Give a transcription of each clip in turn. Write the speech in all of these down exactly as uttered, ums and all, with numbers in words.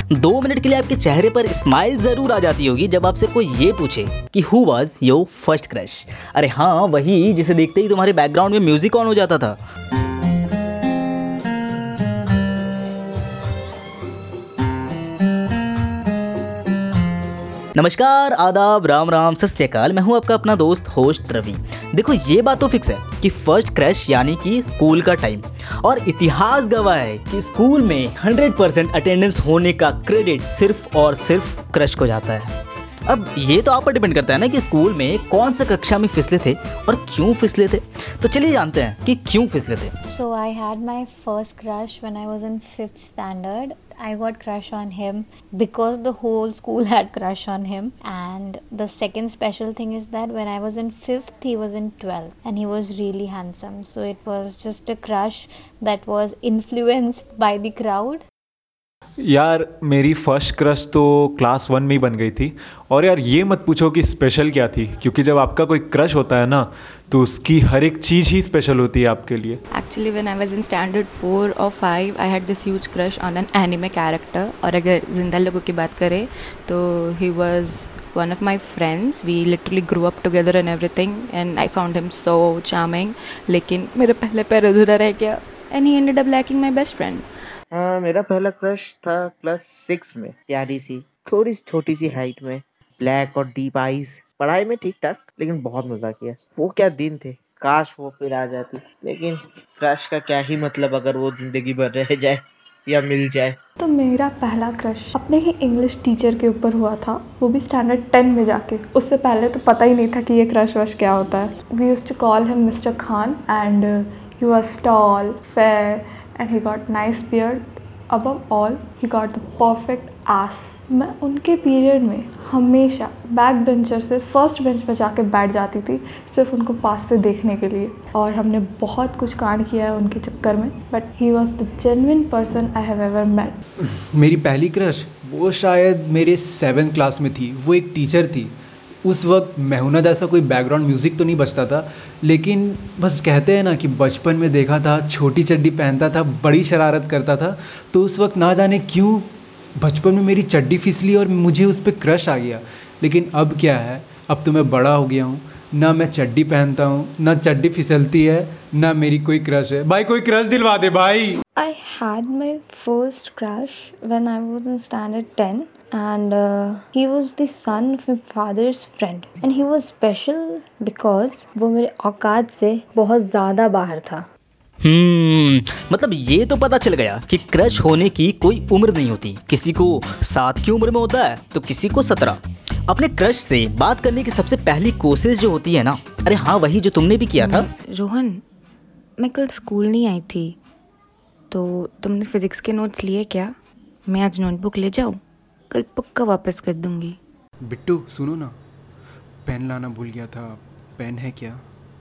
दो मिनट के लिए आपके चेहरे पर स्माइल जरूर आ जाती होगी जब आपसे कोई ये पूछे कि who was your first crush. अरे हाँ, वही जिसे देखते ही तुम्हारे बैकग्राउंड में म्यूजिक ऑन हो जाता था। नमस्कार, आदाब, राम राम, सत श्री अकाल। मैं हूं आपका अपना दोस्त होस्ट रवि। देखो, ये बात तो फिक्स है कि फर्स्ट क्रश यानी कि स्कूल का टाइम, और इतिहास गवाह है कि स्कूल में हंड्रेड परसेंट अटेंडेंस होने का क्रेडिट सिर्फ और सिर्फ क्रश को जाता है। अब ये तो आप पर डिपेंड करता है ना कि स्कूल में कौन सा कक्षा में फिसले थे और क्यों फिसले थे। तो चलिए जानते हैं कि क्यों फिसले थे। So I had my first crush when I was in fifth standard. I got crush on him because the whole school had crush on him. And the second special thing is that when I was in fifth, he was in twelfth, and he was really handsome. So it was just a crush that was influenced by the crowd. यार, मेरी first crush तो class one में ही बन गई थी। और यार, ये मत पूछो कि स्पेशल क्या थी, क्योंकि जब आपका कोई क्रश होता है ना तो उसकी हर एक चीज़ ही स्पेशल होती है आपके लिए। Actually when I was in standard four और five I had this huge crush on an anime character. और अगर जिंदा लोगों की बात करें तो he was one of my friends. We literally grew up together and everything, and I found him so charming. लेकिन मेरा पहले पैर अधूरा रह गया and he ended up liking my best friend. हाँ, मेरा पहला क्रश था क्लास सिक्स में। प्यारी सी, थोड़ी सी छोटी सी हाइट में, ब्लैक और डीप आईज, पढ़ाई में ठीक ठाक, लेकिन बहुत मजा किया। वो क्या दिन थे, काश वो फिर आ जाती। लेकिन क्रश का क्या ही मतलब अगर वो जिंदगी भर रह जाए या मिल जाए। तो मेरा पहला क्रश अपने ही इंग्लिश टीचर के ऊपर हुआ था, वो भी स्टैंडर्ड टेन में जाके। उससे पहले तो पता ही नहीं था कि ये क्रश वश क्या होता है। We used to call him mister Khan and he was tall, fair and he got nice beard. Above all, he got the perfect ass. मैं उनके पीरियड में हमेशा बैक बेंचर से फर्स्ट बेंच पर जाके बैठ जाती थी, सिर्फ उनको पास से देखने के लिए। और हमने बहुत कुछ कांड किया है उनके चक्कर में, but he was the genuine person I have ever met. मेरी पहली क्रश वो शायद मेरे सेवन क्लास में थी। वो एक टीचर थी। उस वक्त मेहुना जैसा कोई बैकग्राउंड म्यूज़िक तो नहीं बजता था, लेकिन बस कहते हैं ना कि बचपन में देखा था, छोटी चड्डी पहनता था, बड़ी शरारत करता था। तो उस वक्त ना जाने क्यों बचपन में मेरी चड्डी फिसली और मुझे उस पर क्रश आ गया। लेकिन अब क्या है, अब तो मैं बड़ा हो गया हूँ, ना मैं चड्डी पहनता हूँ, ना चड्डी फिसलती है, ना मेरी कोई क्रश है। भाई कोई क्रश दिलवा दे भाई। I had my first crush when I was in standard ten, and uh, he was the son of my father's friend, and he was special because वो मेरे औकात से बहुत ज़्यादा बाहर था। हम्म मतलब ये तो पता चल गया कि क्रश होने की कोई उम्र नहीं होती। किसी को सात की उम्र में होता है तो किसी को सत्रह। अपने क्रश से बात करने की सबसे पहली कोशिश जो होती है ना, अरे हाँ, वही जो तुमने भी किया था। रोहन, मैं कल स्कूल नहीं आई थी, तो तुमने फिजिक्स के नोट्स लिए क्या? मैं आज नोटबुक ले जाऊँ? कल पक्का वापस कर दूंगी। बिट्टू सुनो ना, पेन लाना भूल गया था, पेन है क्या?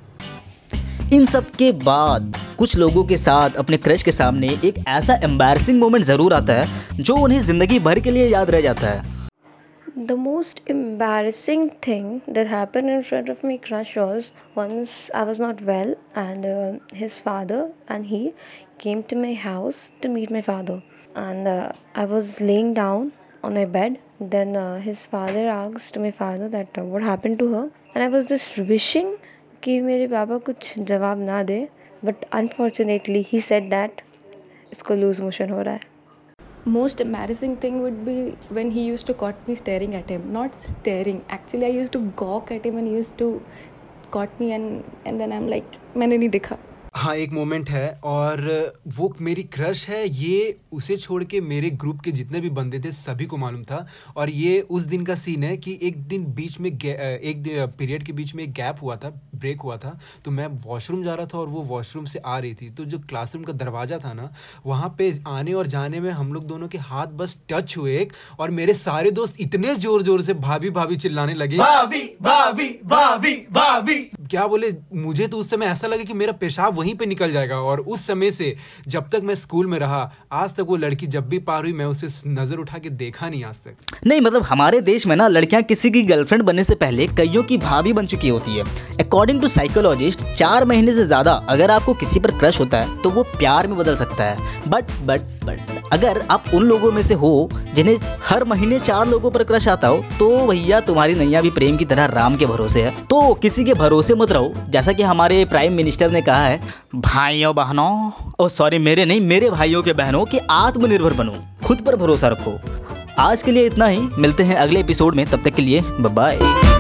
इन सब के बाद कुछ लोगों के साथ अपने क्रश के सामने एक ऐसा एम्बैरसिंग मोमेंट ज़रूर आता है जो उन्हें ज़िंदगी भर के लिए याद रह जाता है। The most embarrassing thing that happened in front of my crush was once I was not well, and uh, his father and he came to my house to meet my father, and uh, I was laying down on my bed. Then uh, his father asked my father that uh, what happened to her, and I was just wishing कि मेरे पापा कुछ जवाब ना दे, but unfortunately he said that इसको loose motion हो रहा है। Most embarrassing thing would be when he used to caught me staring at him. Not staring, actually I used to gawk at him and he used to caught me and and then I'm like मैंने नहीं देखा। हाँ, एक moment है और वो मेरी crush है। ये उसे छोड़ के मेरे ग्रुप के जितने भी बंदे थे सभी को मालूम था। और ये उस दिन का सीन है कि एक दिन बीच में एक पीरियड के बीच में एक गैप हुआ था, ब्रेक हुआ था। तो मैं वॉशरूम जा रहा था और वो वॉशरूम से आ रही थी। तो जो क्लासरूम का दरवाज़ा था ना, वहाँ पे आने और जाने में हम लोग दोनों के हाथ बस टच हुए एक, और मेरे सारे दोस्त इतने जोर जोर से भाभी भाभी चिल्लाने लगे, भाभी भाभी भाभी भाभी। क्या बोले, मुझे तो उस समय ऐसा लगा कि मेरा पेशाब वहीं पे निकल जाएगा। और उस समय से जब तक मैं स्कूल में रहा, आज तक वो लड़की जब भी पार हुई मैं उसे नजर उठा के देखा नहीं आज तक। नहीं मतलब हमारे देश में ना लड़कियां किसी की गर्लफ्रेंड बनने से पहले कईयों की भाभी बन चुकी होती है। अकॉर्डिंग टू साइकोलॉजिस्ट, चार महीने से ज्यादा अगर आपको किसी पर क्रश होता है तो वो प्यार में बदल सकता है। बट बट बट अगर आप उन लोगों में से हो जिन्हें हर महीने चार लोगों पर क्रश आता हो, तो भैया तुम्हारी नैया भी प्रेम की तरह राम के भरोसे है। तो किसी के भरोसे मत रहो। जैसा कि हमारे प्राइम मिनिस्टर ने कहा है, भाइयों बहनों, ओ सॉरी मेरे नहीं मेरे भाइयों के बहनों, कि आत्मनिर्भर बनो, खुद पर भरोसा रखो। आज के लिए इतना ही, मिलते हैं अगले एपिसोड में, तब तक के लिए बाय बाय।